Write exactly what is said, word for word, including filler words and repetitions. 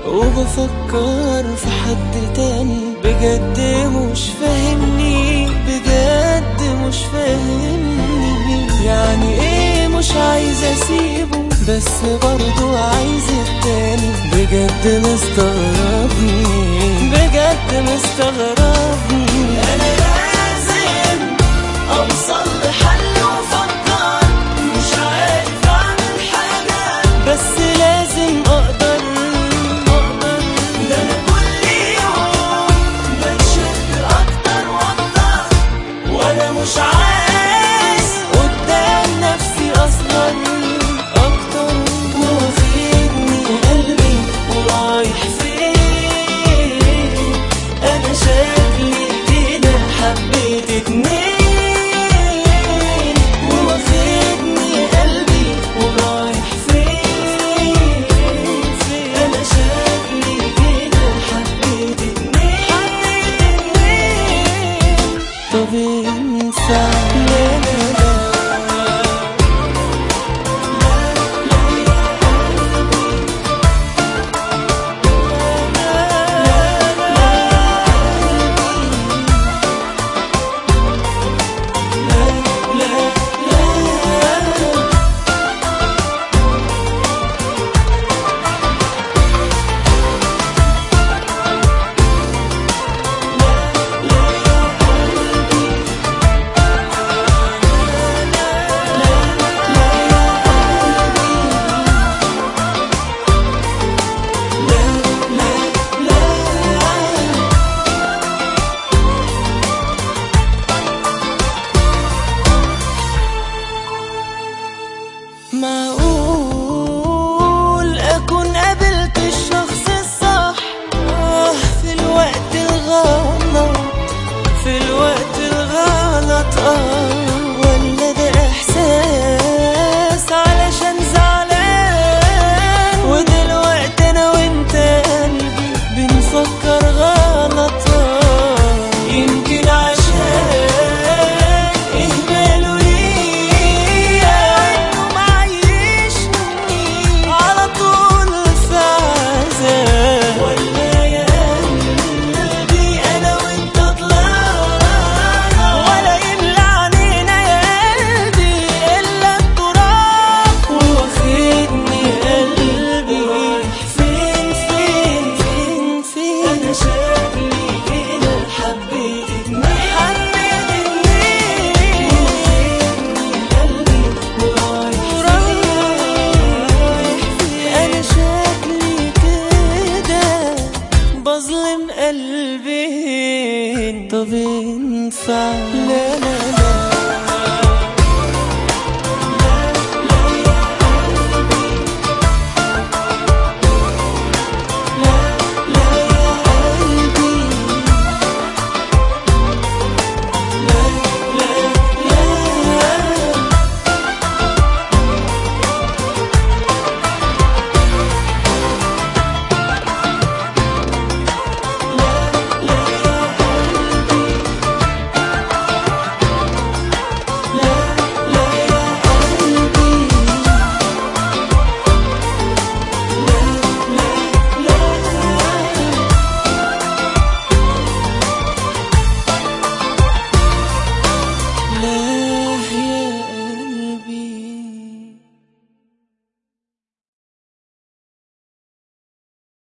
وبفكر في حد تاني. بجد مش فاهمني، بجد مش فاهمني. يعني ايه مش عايز اسيبه بس برضو عايز التاني. بجد مستغربني، بجد مستغربني. انا لازم اوصل لحل وافكر، مش عارف اعمل حاجة بس لازم اقدر اقدر. ده انا كل يوم بتشد اكتر واكتر، وانا مش عايز قدام نفسي اصلا اكتر. واخدني قلبي ورايح فين؟ انا شكلي كده حبيت اتنين. واخدني قلبي ورايح فين؟ انا شكلي كده حبيت اتنين. طب ينفع؟ لا لا لا معقول أكون قابلت الشخص الصح آه في الوقت الغلط، في الوقت الغلط آه